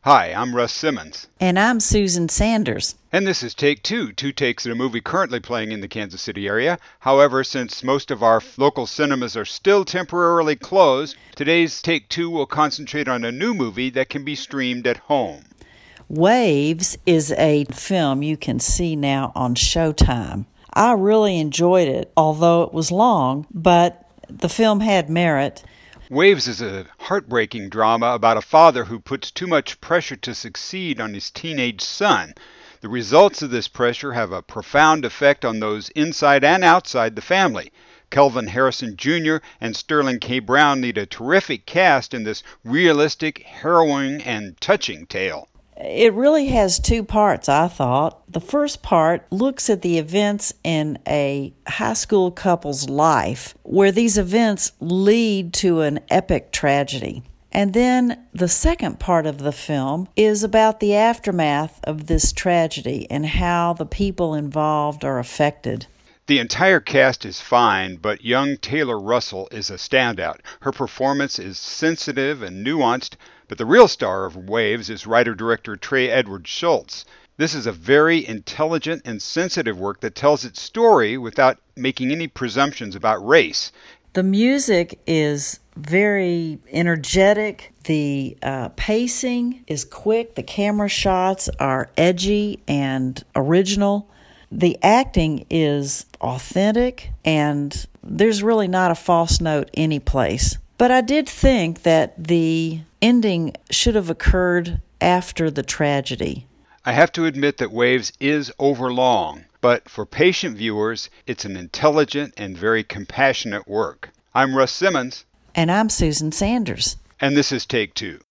Hi, I'm Russ Simmons. And I'm Susan Sanders. And this is Take Two, two takes at a movie currently playing in the Kansas City area. However, since most of our local cinemas are still temporarily closed, today's Take Two will concentrate on a new movie that can be streamed at home. Waves is a film you can see now on Showtime. I really enjoyed it, although it was long, but the film had merit. Waves is a heartbreaking drama about a father who puts too much pressure to succeed on his teenage son. The results of this pressure have a profound effect on those inside and outside the family. Kelvin Harrison Jr. and Sterling K. Brown need a terrific cast in this realistic, harrowing, and touching tale. It really has two parts, I thought. The first part looks at the events in a high school couple's life, where these events lead to an epic tragedy. And then the second part of the film is about the aftermath of this tragedy and how the people involved are affected. The entire cast is fine, but young Taylor Russell is a standout. Her performance is sensitive and nuanced, but the real star of Waves is writer-director Trey Edward Schultz. This is a very intelligent and sensitive work that tells its story without making any presumptions about race. The music is very energetic. The pacing is quick. The camera shots are edgy and original. The acting is authentic, and there's really not a false note anyplace. But I did think that the ending should have occurred after the tragedy. I have to admit that Waves is overlong, but for patient viewers, it's an intelligent and very compassionate work. I'm Russ Simmons. And I'm Susan Sanders. And this is Take Two.